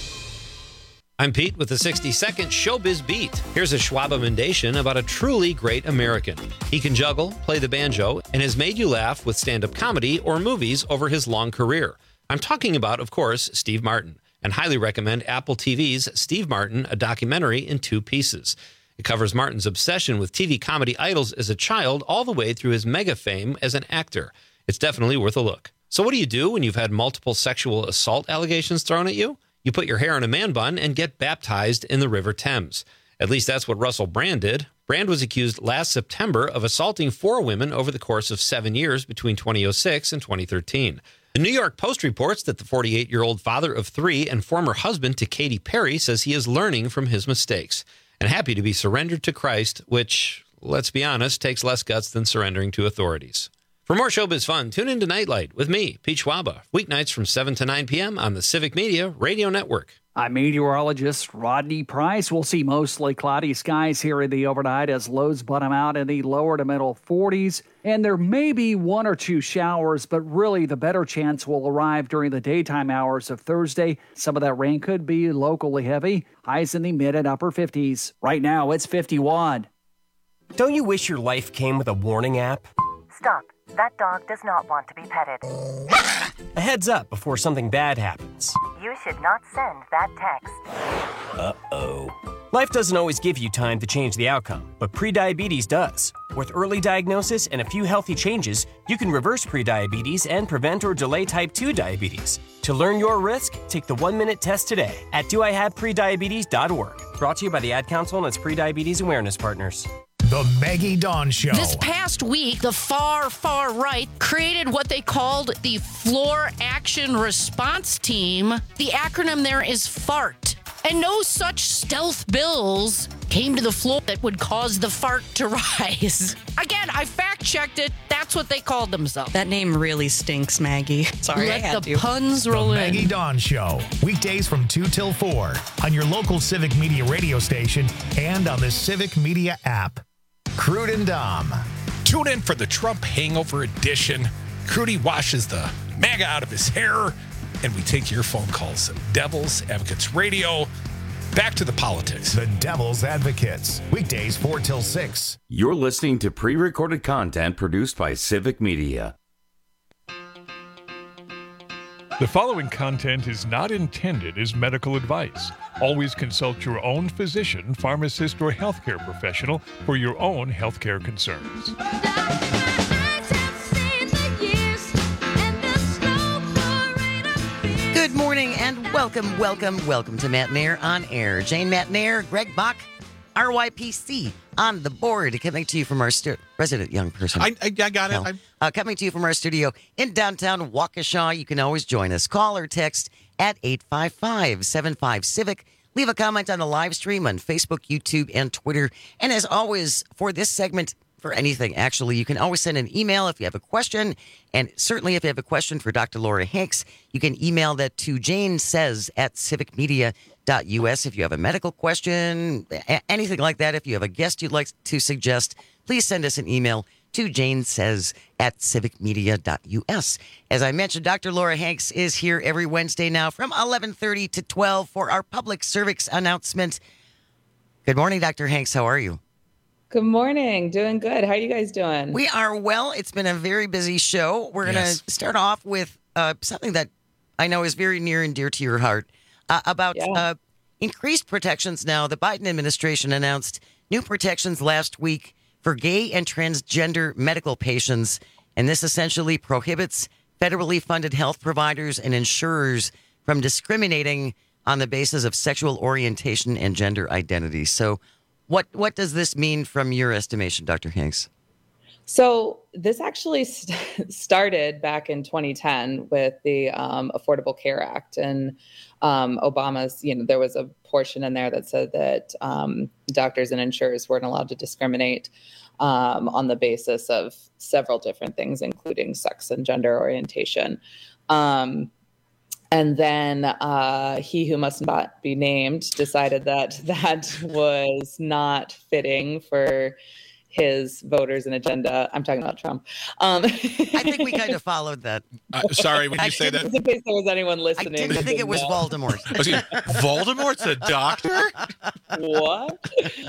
I'm Pete with the 60-second Showbiz Beat. Here's a Schwab Amendation about a truly great American. He can juggle, play the banjo, and has made you laugh with stand-up comedy or movies over his long career. I'm talking about, of course, Steve Martin, and highly recommend Apple TV's Steve Martin, a documentary in 2 pieces. It covers Martin's obsession with TV comedy idols as a child all the way through his mega fame as an actor. It's definitely worth a look. So what do you do when you've had multiple sexual assault allegations thrown at you? You put your hair in a man bun and get baptized in the River Thames. At least that's what Russell Brand did. Brand was accused last September of assaulting 4 women over the course of 7 years between 2006 and 2013. The New York Post reports that the 48-year-old father of 3 and former husband to Katy Perry says he is learning from his mistakes and happy to be surrendered to Christ, which, let's be honest, takes less guts than surrendering to authorities. For more showbiz fun, tune in to Nightlight with me, Pete Schwaba, weeknights from 7 to 9 p.m. on the Civic Media Radio Network. I'm meteorologist Rodney Price. We'll see mostly cloudy skies here in the overnight as lows bottom out in the lower to middle 40s. And there may be 1 or 2 showers, but really the better chance will arrive during the daytime hours of Thursday. Some of that rain could be locally heavy. Highs in the mid and upper 50s. Right now, it's 51. Don't you wish your life came with a warning app? Stop. That dog does not want to be petted. A heads up before something bad happens. You should not send that text. Uh-oh. Life doesn't always give you time to change the outcome, but prediabetes does. With early diagnosis and a few healthy changes, you can reverse prediabetes and prevent or delay type 2 diabetes. To learn your risk, take the 1-minute test today at doihaveprediabetes.org. Brought to you by the Ad Council and its prediabetes awareness partners. The Maggie Dawn Show. This past week, the far right created what they called the Floor Action Response Team. The acronym there is FART. And no such stealth bills came to the floor that would cause the fart to rise. Again, I fact-checked it. That's what they called themselves. That name really stinks, Maggie. Sorry, I had Let the to. puns roll The in. Maggie Dawn Show. Weekdays from 2 till 4 on your local Civic Media radio station and on the Civic Media app. Crude and Dom. Tune in for the Trump Hangover Edition. Crudy washes the MAGA out of his hair, and we take your phone calls. Devil's Advocates Radio. Back to the politics. The Devil's Advocates. Weekdays 4 till 6. You're listening to pre-recorded content produced by Civic Media. The following content is not intended as medical advice. Always consult your own physician, pharmacist, or healthcare professional for your own healthcare concerns. and welcome to Matt and Air on Air. Jane, Matt and Air, Greg Bach, RYPC on the board, coming to you from our resident young person. I got it. Coming to you from our studio in downtown Waukesha. You can always join us. Call or text at 855-75-CIVIC. Leave a comment on the live stream on Facebook, YouTube, and Twitter. And as always, for this segment, for anything, actually, you can always send an email if you have a question. And certainly if you have a question for Dr. Laura Hanks, you can email that to janesays@civicmedia.us. If you have a medical question, anything like that, if you have a guest you'd like to suggest, please send us an email to janesays@civicmedia.us. As I mentioned, Dr. Laura Hanks is here every Wednesday now from 11:30 to 12 for our public service announcement. Good morning, Dr. Hanks. How are you? Good morning. Doing good. How are you guys doing? We are well. It's been a very busy show. We're going to start off with something that I know is very near and dear to your heart about increased protections now. The Biden administration announced new protections last week for gay and transgender medical patients, and this essentially prohibits federally funded health providers and insurers from discriminating on the basis of sexual orientation and gender identity. So what does this mean from your estimation, Dr. Hanks? So this actually started back in 2010 with the Affordable Care Act, and Obama's, there was a portion in there that said that doctors and insurers weren't allowed to discriminate on the basis of several different things, including sex and gender orientation. And then he who must not be named decided that that was not fitting for his voters and agenda. I'm talking about Trump. I think we kind of followed that. Sorry, when you say that. In case there was anyone listening. I didn't think it was Voldemort. Voldemort's a doctor? What?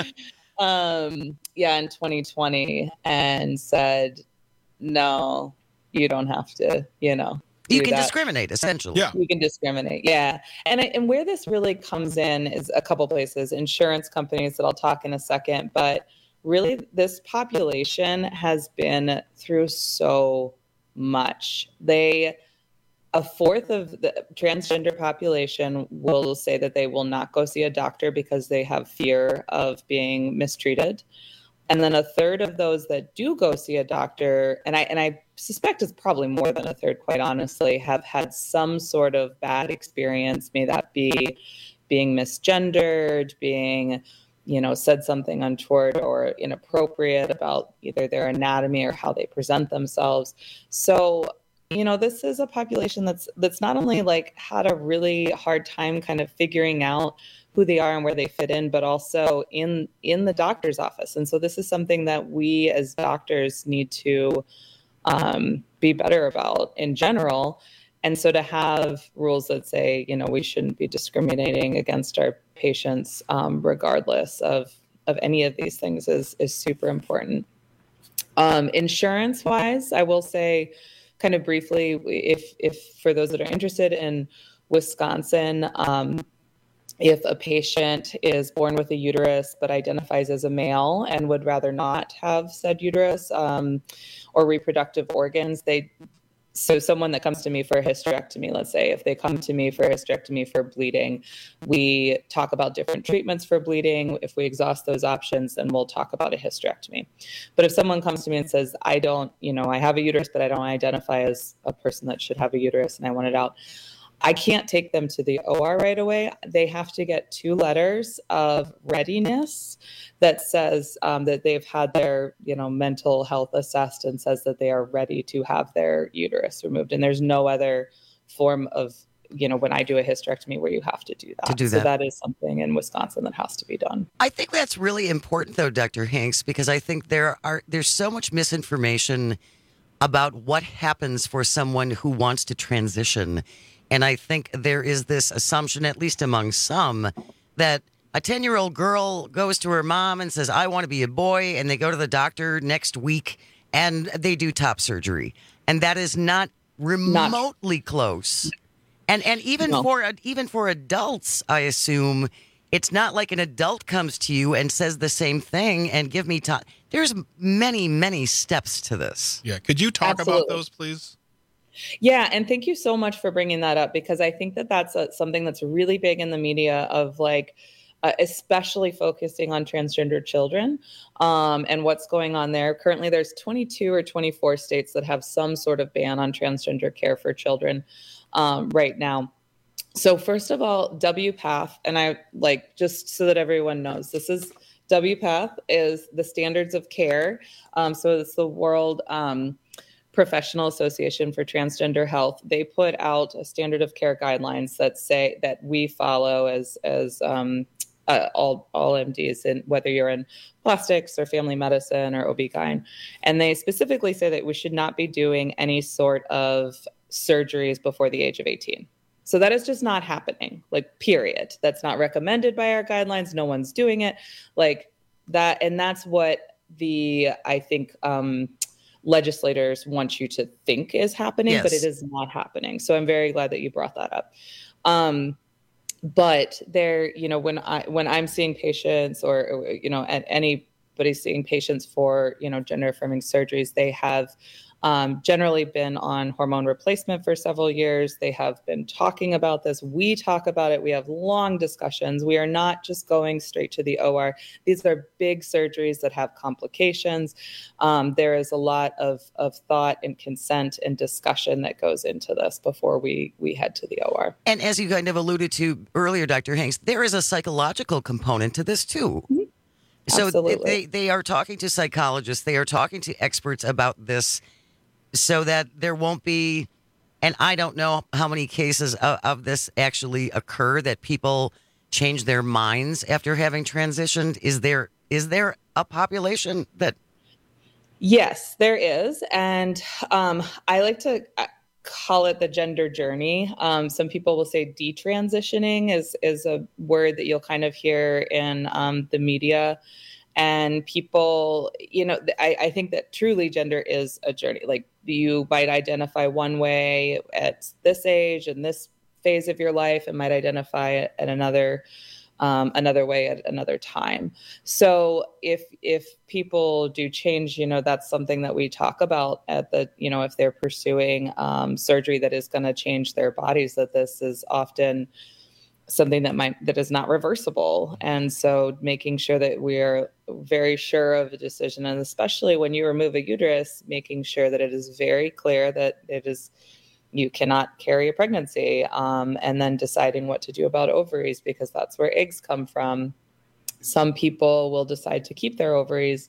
In 2020, and said, no, you don't have to, You can discriminate, essentially. Yeah. You can discriminate, yeah. And where this really comes in is a couple places. Insurance companies that I'll talk in a second, but really this population has been through so much. A fourth of the transgender population will say that they will not go see a doctor because they have fear of being mistreated. And then a third of those that do go see a doctor, and I suspect it's probably more than a third, quite honestly, have had some sort of bad experience, may that be being misgendered, being, said something untoward or inappropriate about either their anatomy or how they present themselves. So, this is a population that's not only had a really hard time kind of figuring out who they are and where they fit in, but also in the doctor's office. And so this is something that we as doctors need to be better about in general. And so to have rules that say, we shouldn't be discriminating against our patients regardless of any of these things is super important. Insurance-wise, I will say kind of briefly, if for those that are interested in Wisconsin, if a patient is born with a uterus but identifies as a male and would rather not have said uterus or reproductive organs, so someone that comes to me for a hysterectomy, let's say, if they come to me for a hysterectomy for bleeding, we talk about different treatments for bleeding. If we exhaust those options, then we'll talk about a hysterectomy. But if someone comes to me and says, I have a uterus, but I don't identify as a person that should have a uterus and I want it out, I can't take them to the OR right away. They have to get 2 letters of readiness that says that they've had their, mental health assessed and says that they are ready to have their uterus removed. And there's no other form of, when I do a hysterectomy where you have to do that. So that is something in Wisconsin that has to be done. I think that's really important, though, Dr. Hanks, because I think there's so much misinformation about what happens for someone who wants to transition. And I think there is this assumption, at least among some, that a 10-year-old girl goes to her mom and says, I want to be a boy, and they go to the doctor next week and they do top surgery. And that is not remotely close. And even for adults, I assume, it's not like an adult comes to you and says the same thing and give me time. There's many, many steps to this. Yeah. Could you talk about those, please? Yeah, and thank you so much for bringing that up, because I think that that's something that's really big in the media of like, especially focusing on transgender children and what's going on there. Currently, there's 22 or 24 states that have some sort of ban on transgender care for children right now. So first of all, WPATH, and I like, just so that everyone knows, this is WPATH is the standards of care. So it's the World Professional Association for Transgender Health. They put out a standard of care guidelines that say that we follow as all MDs, and whether you're in plastics or family medicine or OB-GYN. And they specifically say that we should not be doing any sort of surgeries before the age of 18. So that is just not happening, like, period. That's not recommended by our guidelines. No one's doing it like that. And that's what I think legislators want you to think is happening, but it is not happening. So I'm very glad that you brought that up. But there, when I'm seeing patients or anybody seeing patients for, gender affirming surgeries, they have generally been on hormone replacement for several years. They have been talking about this. We talk about it. We have long discussions. We are not just going straight to the OR. These are big surgeries that have complications. There is a lot of thought and consent and discussion that goes into this before we head to the OR. And as you kind of alluded to earlier, Dr. Hanks, there is a psychological component to this too. Mm-hmm. So they are talking to psychologists. They are talking to experts about this, so that there won't be, and I don't know how many cases of this actually occur, that people change their minds after having transitioned. Is there a population that? Yes, there is. And I like to call it the gender journey. Some people will say detransitioning is a word that you'll kind of hear in the media. And people, I think that truly gender is a journey. Like, you might identify one way at this age and this phase of your life, and might identify it at another way at another time. So if people do change, that's something that we talk about at the, if they're pursuing surgery that is going to change their bodies, that this is often something that is not reversible. And so making sure that we are very sure of the decision, and especially when you remove a uterus, making sure that it is very clear that you cannot carry a pregnancy, and then deciding what to do about ovaries, because that's where eggs come from. Some people will decide to keep their ovaries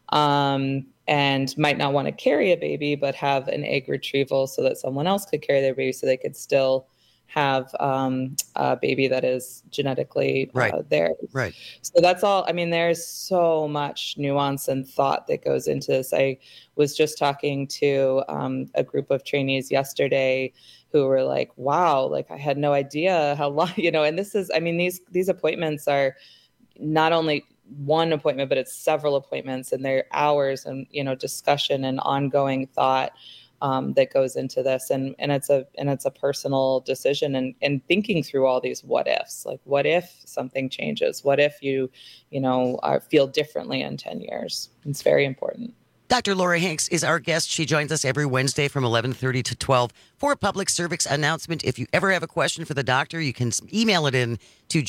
and might not want to carry a baby, but have an egg retrieval so that someone else could carry their baby, so they could still have a baby that is genetically theirs. Right. So that's all. I mean, there's so much nuance and thought that goes into this. I was just talking to a group of trainees yesterday who were like, wow, like, I had no idea how long, and this is, I mean, these appointments are not only one appointment, but it's several appointments, and they're hours and, discussion and ongoing thought that goes into this, and it's a personal decision, and thinking through all these what ifs, like, what if something changes? What if you feel differently in 10 years? It's very important. Dr. Laura Hanks is our guest. She joins us every Wednesday from 11:30 to 12 for a public service announcement. If you ever have a question for the doctor, you can email it in to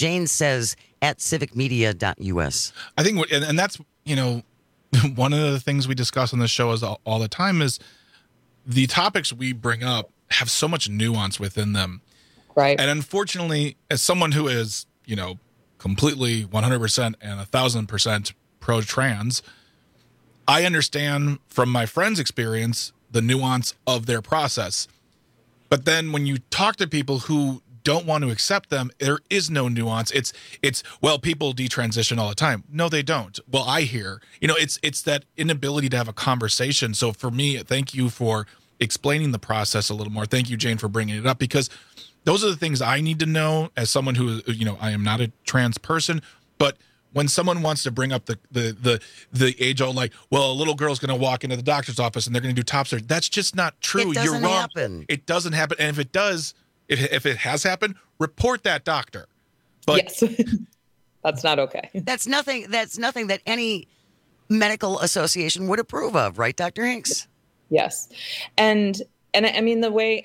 janesays@civicmedia.us. I think, and that's, one of the things we discuss on this show is all the time is the topics we bring up have so much nuance within them. Right. And unfortunately, as someone who is, completely 100% and 1,000% pro-trans, I understand from my friend's experience the nuance of their process. But then when you talk to people who don't want to accept them, there is no nuance. It's well, people detransition all the time. No, they don't. Well, I hear, it's that inability to have a conversation. So for me, thank you for explaining the process a little more. Thank you, Jane, for bringing it up, because those are the things I need to know as someone who, I am not a trans person, but when someone wants to bring up the age old, like, well, a little girl's going to walk into the doctor's office and they're going to do top surgery. That's just not true. You're wrong. Happen. It doesn't happen. And if it does, if it has happened, report that doctor. But yes, that's not okay. That's nothing that any medical association would approve of, right, Dr. Hanks? Yes. And And I mean,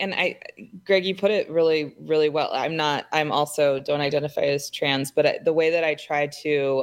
Greg, you put it really, really well. I'm also don't identify as trans, but the way that I try to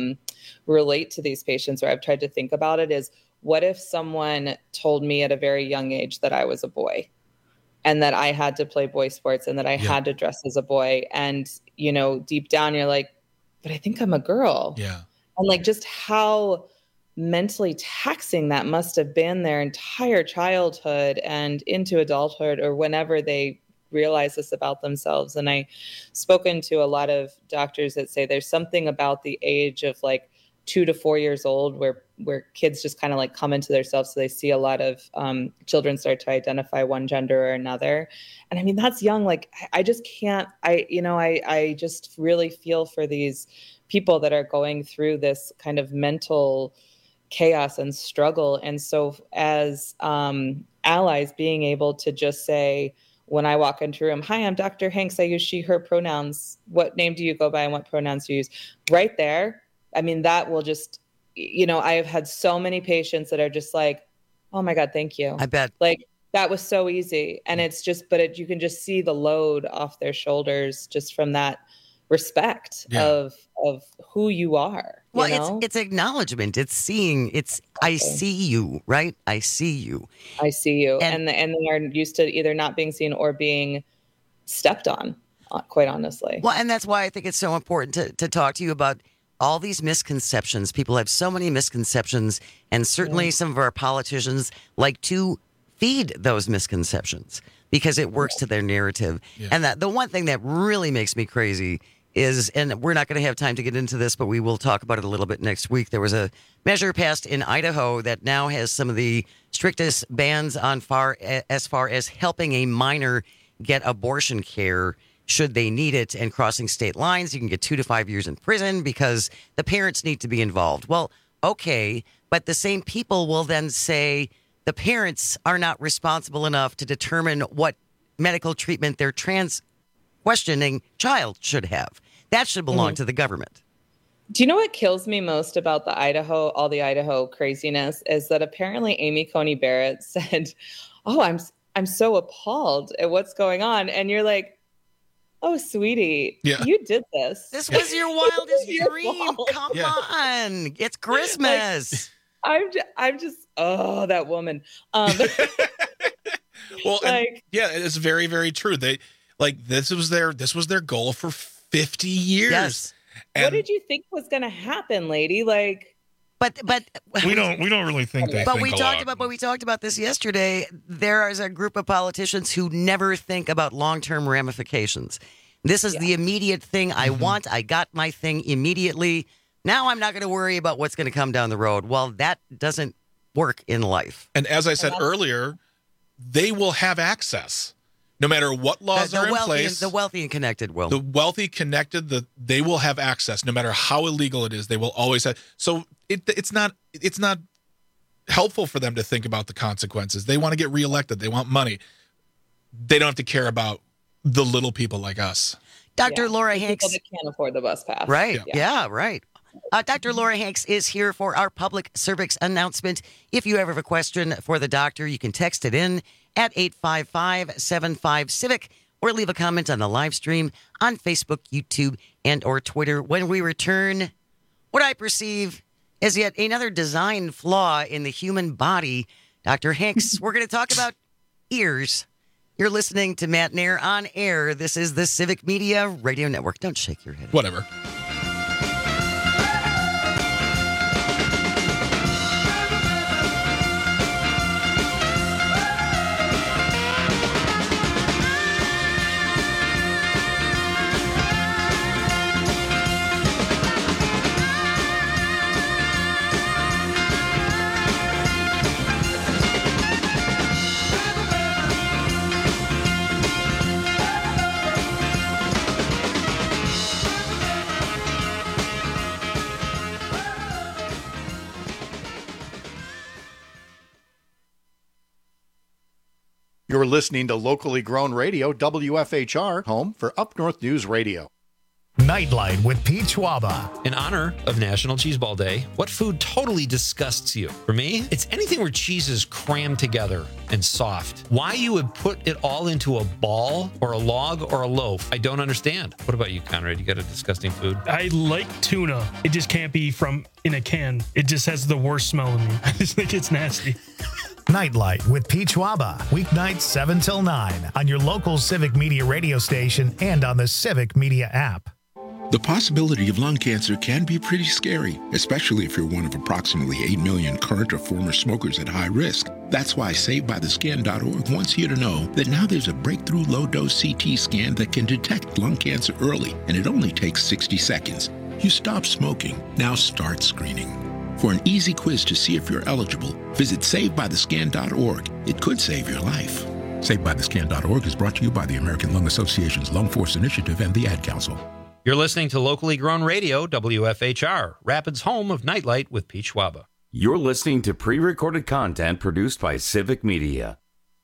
relate to these patients, or I've tried to think about it, is what if someone told me at a very young age that I was a boy and that I had to play boy sports and that I had to dress as a boy. And, deep down you're like, but I think I'm a girl. Yeah. And like just how mentally taxing that must have been their entire childhood and into adulthood, or whenever they realize this about themselves. And I've spoken to a lot of doctors that say there's something about the age of like 2 to 4 years old where kids just kind of like come into themselves. So they see a lot of children start to identify one gender or another. And I mean, that's young. Like, I just can't, I just really feel for these people that are going through this kind of mental chaos and struggle. And so as allies, being able to just say, when I walk into a room, hi, I'm Dr. Hanks. I use she, her pronouns. What name do you go by and what pronouns do you use? Right there. I mean, that will just, I have had so many patients that are just like, oh my God, thank you. I bet. Like, that was so easy. And it's just, you can just see the load off their shoulders just from that respect of who you are. Well, it's acknowledgement. It's seeing. I see you, right? I see you. I see you. And they are used to either not being seen or being stepped on, quite honestly. Well, and that's why I think it's so important to talk to you about all these misconceptions. People have so many misconceptions, and certainly some of our politicians like to feed those misconceptions because it works to their narrative. Yeah. And the one thing that really makes me crazy is, and we're not going to have time to get into this, but we will talk about it a little bit next week. There was a measure passed in Idaho that now has some of the strictest bans as far as helping a minor get abortion care should they need it, and crossing state lines. You can get 2 to 5 years in prison because the parents need to be involved. Well, okay, but the same people will then say the parents are not responsible enough to determine what medical treatment their trans questioning child should have. That should belong to the government. Do you know what kills me most about all the Idaho craziness is that apparently Amy Coney Barrett said, oh, I'm so appalled at what's going on. And you're like, oh, sweetie, you did this. This was your wildest dream. Come on. It's Christmas. Like, I'm just, oh, that woman. Well, it's very, very true. This was their goal for 50 years. Yes. And what did you think was going to happen, lady? Like, but we don't really think that. But we talked about this yesterday. There is a group of politicians who never think about long-term ramifications. This is the immediate thing I want. I got my thing immediately. Now I'm not going to worry about what's going to come down the road. Well, that doesn't work in life. And as I said earlier, they will have access. No matter what laws are in place. The wealthy and connected will. The wealthy, connected, they will have access. No matter how illegal it is, they will always have. So it's not helpful for them to think about the consequences. They want to get reelected. They want money. They don't have to care about the little people like us. Dr. Laura Hanks. People that can't afford the bus pass. Right. Yeah, right. Dr. Laura Hanks is here for our public service announcement. If you ever have a question for the doctor, you can text it in at 855-75-CIVIC or leave a comment on the live stream on Facebook, YouTube, and or Twitter. When we return, what I perceive as yet another design flaw in the human body. Dr. Hanks, we're going to talk about ears. You're listening to Matt Nair on air. This is the Civic Media Radio Network. Don't shake your head. Whatever. You're listening to locally grown radio, WFHR, home for Up North News Radio. Nightlight with Pete Schwaba. In honor of National Cheeseball Day, what food totally disgusts you? For me, it's anything where cheese is crammed together and soft. Why you would put it all into a ball or a log or a loaf, I don't understand. What about you, Conrad? You got a disgusting food? I like tuna. It just can't be from in a can. It just has the worst smell in me. I just think it's nasty. Nightlight with Pete Schwaba. Weeknights 7 till 9 on your local Civic Media radio station and on the Civic Media app. The possibility of lung cancer can be pretty scary, especially if you're one of approximately 8 million current or former smokers at high risk. That's why SaveByTheScan.org wants you to know that now there's a breakthrough low-dose CT scan that can detect lung cancer early, and it only takes 60 seconds. You stop smoking, now start screening. For an easy quiz to see if you're eligible, visit SaveByTheScan.org. It could save your life. SaveByTheScan.org is brought to you by the American Lung Association's Lung Force Initiative and the Ad Council. You're listening to locally grown radio, WFHR, Rapids' home of Nightlight with Pete Schwaba. You're listening to pre-recorded content produced by Civic Media.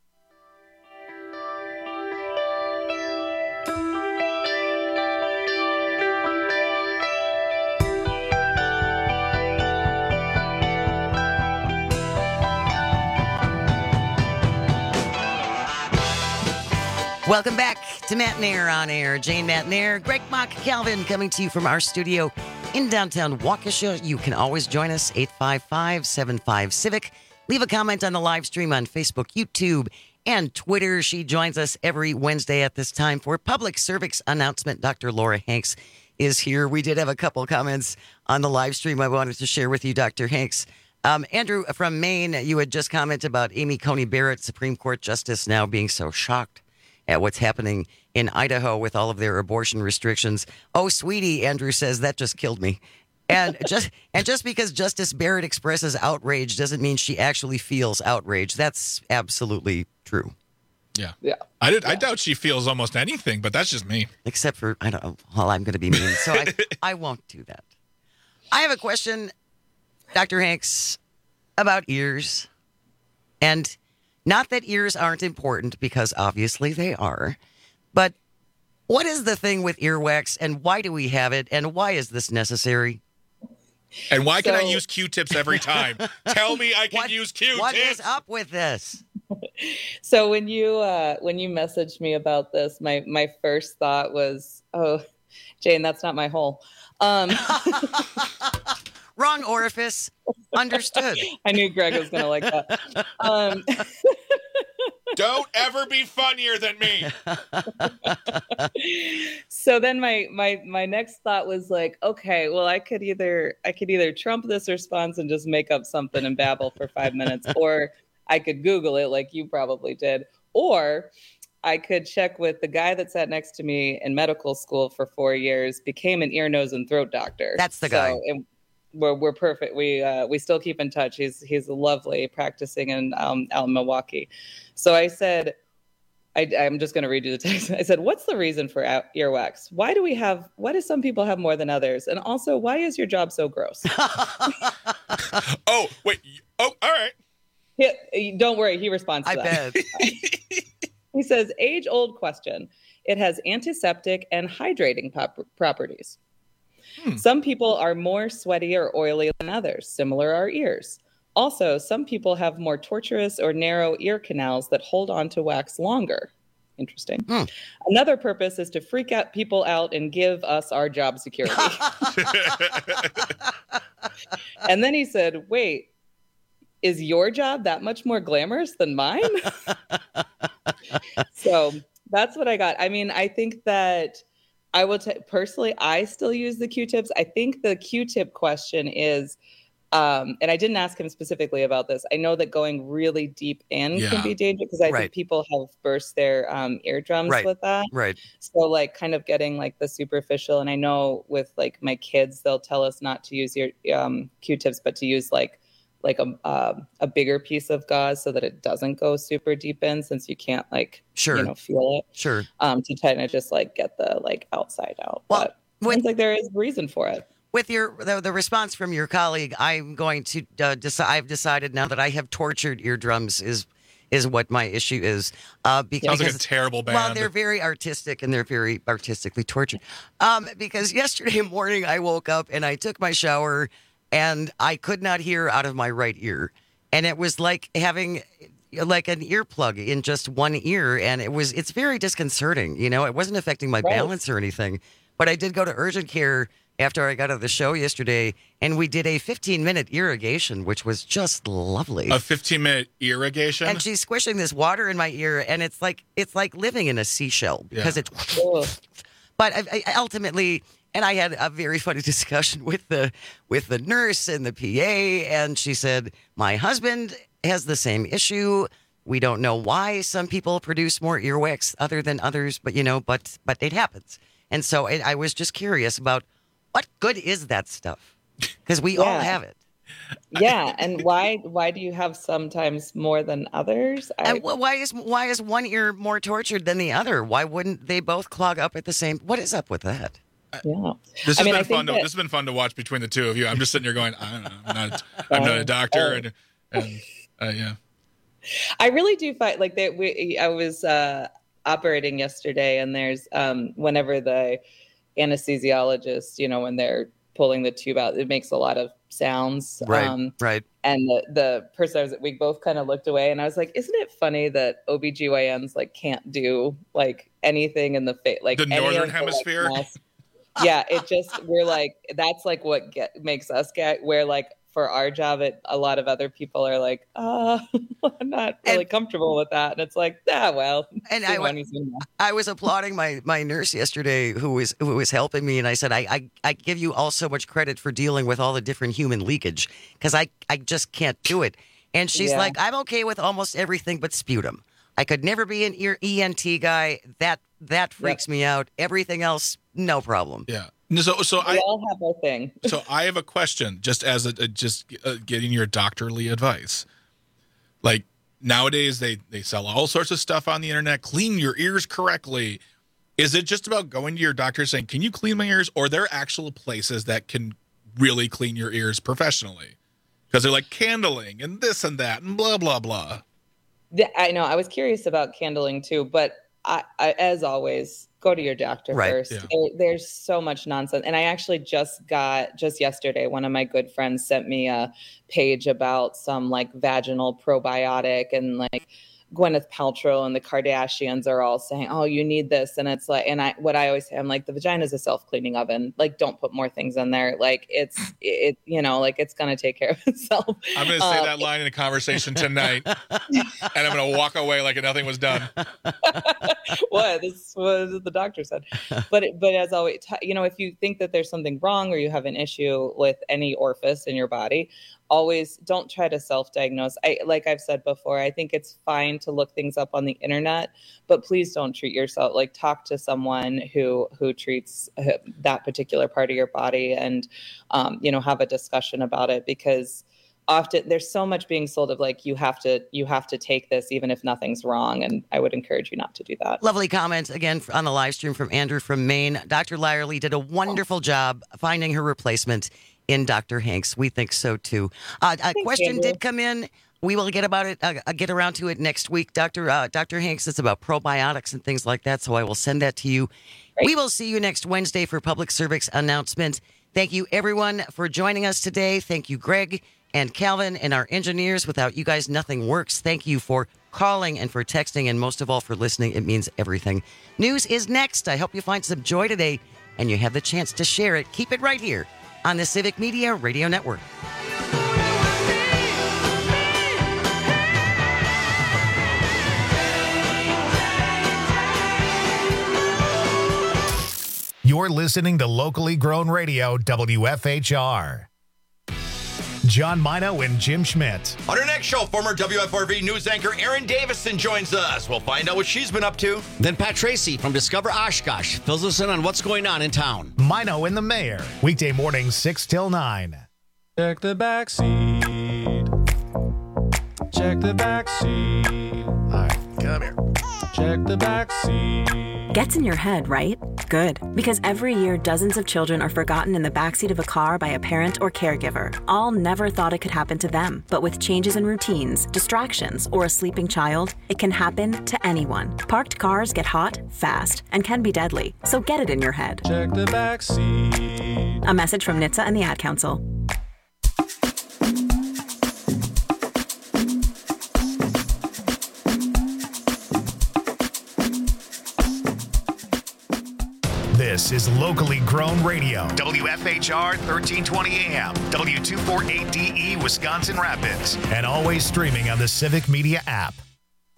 Welcome back to Matt Nair on Air. Jane Matt Nair, Greg Mock, Calvin coming to you from our studio in downtown Waukesha. You can always join us, 855-75-CIVIC. Leave a comment on the live stream on Facebook, YouTube, and Twitter. She joins us every Wednesday at this time for public service announcement. Dr. Laura Hanks is here. We did have a couple comments on the live stream I wanted to share with you, Dr. Hanks. Andrew from Maine, you had just commented about Amy Coney Barrett, Supreme Court Justice, now being so shocked at what's happening in Idaho with all of their abortion restrictions. Oh, sweetie, Andrew says, that just killed me. And just because Justice Barrett expresses outrage doesn't mean she actually feels outrage. That's absolutely true. Yeah. I doubt she feels almost anything, but that's just me. Except for, I don't know, well, I'm going to be mean, so I won't do that. I have a question, Dr. Hanks, about ears. And not that ears aren't important, because obviously they are. But what is the thing with earwax, and why do we have it, and why is this necessary? And why can I use Q-tips every time? Tell me I can use Q-tips. What is up with this? So when you messaged me about this, my first thought was, oh, Jane, that's not my hole. Wrong orifice. Understood. I knew Greg was going to like that. Don't ever be funnier than me. So then my next thought was like, okay, well, I could either trump this response and just make up something and babble for 5 minutes, or I could Google it like you probably did, or I could check with the guy that sat next to me in medical school for 4 years, became an ear, nose, and throat doctor. That's the guy. And we're perfect. We still keep in touch. He's lovely, practicing in out in Milwaukee. So I said, I'm just going to read you the text. I said, what's the reason for earwax? Why do some people have more than others? And also, why is your job so gross? Oh, wait. Oh, all right. Don't worry. He responds to that. I bet. He says, age-old question. It has antiseptic and hydrating properties. Some people are more sweaty or oily than others. Similar are ears. Also, some people have more tortuous or narrow ear canals that hold on to wax longer. Interesting. Another purpose is to freak out people out and give us our job security. And then he said, wait, is your job that much more glamorous than mine? So that's what I got. I mean, I think that I will personally, I still use the Q-tips. I think the Q-tip question is, and I didn't ask him specifically about this. I know that going really deep in can be dangerous, because I think people have burst their eardrums with that. Right. So like kind of getting like the superficial. And I know with like my kids, they'll tell us not to use your Q-tips, but to use like a bigger piece of gauze so that it doesn't go super deep in, since you can't feel it. Sure. To kind of just like get the like outside out. Well, but seems like there is reason for it. With the response from your colleague, I'm going to I've decided now that I have tortured eardrums is is what my issue is. Sounds like a terrible band. Well, they're very artistic and they're very artistically tortured. Because yesterday morning I woke up and I took my shower and I could not hear out of my right ear. And it was like having like an earplug in just one ear. And it's very disconcerting. You know, it wasn't affecting my balance or anything. But I did go to urgent care after I got out of the show yesterday, and we did a 15-minute irrigation, which was just lovely. A 15-minute irrigation? And she's squishing this water in my ear, and it's like living in a seashell because it's. But I ultimately, and I had a very funny discussion with the nurse and the PA, and she said, my husband has the same issue. We don't know why some people produce more earwax other than others, but but it happens. And so I was just curious about what good is that stuff? Because we all have it. Yeah, and why do you have sometimes more than others? And why is one ear more tortured than the other? Why wouldn't they both clog up at the same? What is up with that? Yeah, this has been fun to watch between the two of you. I'm just sitting here going, I don't know, I'm not a doctor, and yeah. I really do find like I was operating yesterday, and there's whenever the anesthesiologist, when they're pulling the tube out, it makes a lot of sounds. Right. And the person I was, we both kind of looked away, and I was like, isn't it funny that OBGYNs like can't do like anything in the face, like the northern hemisphere? Yeah, it just, we're like, that's like what makes us get where like for our job, a lot of other people are like, I'm not really comfortable with that. And it's like, well. And I was applauding my nurse yesterday who was helping me. And I said, I give you all so much credit for dealing with all the different human leakage because I just can't do it. And she's like, I'm okay with almost everything but sputum. I could never be an ENT guy. That freaks me out. Everything else, no problem. Yeah. So we all have our thing. So I have a question, just as getting your doctorly advice. Like nowadays, they sell all sorts of stuff on the internet. Clean your ears correctly. Is it just about going to your doctor saying, "Can you clean my ears?" Or are there actual places that can really clean your ears professionally? Because they're like candling and this and that and blah blah blah. I know. I was curious about candling too, but I as always, go to your doctor first. Yeah. There's so much nonsense. And I actually just yesterday, one of my good friends sent me a page about some like vaginal probiotic, and like Gwyneth Paltrow and the Kardashians are all saying, oh, you need this. And it's like, and what I always say, I'm like, the vagina is a self-cleaning oven. Like, don't put more things in there. Like it's going to take care of itself. I'm going to say that line in a conversation tonight, and I'm going to walk away like nothing was done. What? This is what the doctor said. But as always, if you think that there's something wrong or you have an issue with any orifice in your body, always don't try to self-diagnose. Like I've said before, I think it's fine to look things up on the internet, but please don't treat yourself. Like talk to someone who treats that particular part of your body, and have a discussion about it, because often there's so much being sold of like you have to take this even if nothing's wrong, and I would encourage you not to do that. Lovely comment again on the live stream from Andrew from Maine. Dr. Lyerly did a wonderful job finding her replacement in Dr. Hanks. We think so too. A question Andrew did come in. We will get around to it next week. Dr. Hanks, it's about probiotics and things like that, so I will send that to you. Great. We will see you next Wednesday for public service announcement. Thank you, everyone, for joining us today. Thank you, Greg and Calvin and our engineers. Without you guys, nothing works. Thank you for calling and for texting, and most of all for listening. It means everything. News is next. I hope you find some joy today and you have the chance to share it. Keep it right here on the Civic Media Radio Network. You're listening to locally grown radio, WFHR. John Mino and Jim Schmidt. On our next show, former WFRV news anchor Erin Davison joins us. We'll find out what she's been up to. Then Pat Tracy from Discover Oshkosh fills us in on what's going on in town. Mino and the Mayor, weekday mornings 6 till 9. Check the back seat. Check the back seat. All right, come here. Check the back seat. Gets in your head, right? Good. Because every year, dozens of children are forgotten in the backseat of a car by a parent or caregiver. All never thought it could happen to them. But with changes in routines, distractions, or a sleeping child, it can happen to anyone. Parked cars get hot, fast, and can be deadly. So get it in your head. Check the backseat. A message from NHTSA and the Ad Council. This is locally grown radio. WFHR 1320 AM, W248DE, Wisconsin Rapids, and always streaming on the Civic Media app.